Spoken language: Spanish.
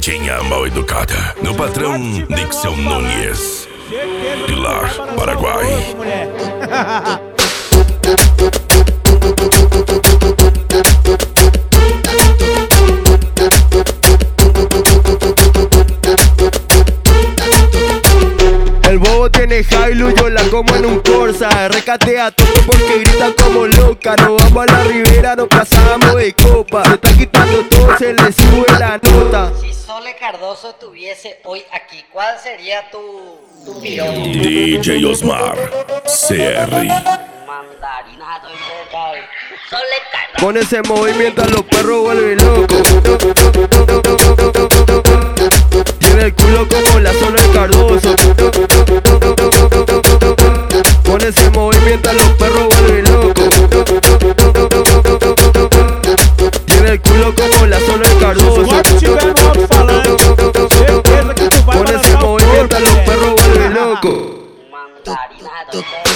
gatinha mal educada. No patrão Dixon Nunes, Pilar, Paraguai. El bobo tiene Hilux, yo la como en un Corsa. Recatea todo porque grita como loca. Nos vamos a la ribera, nos pasamos de copa. Se está quitando todo, se le sube la nota. Si Sole Cardoso estuviese hoy aquí, ¿cuál sería tu piropo? DJ Osmar, CR. Mandarinado y de Sole Cardoso. Con ese movimiento a los perros vuelve loco. Tiene el culo como la Sole Cardoso. Con ese movimiento a los perros vuelve loco. Tiene el culo como la Sole Cardoso. Con ese movimiento a los perros vuelve loco. Mandarinado y de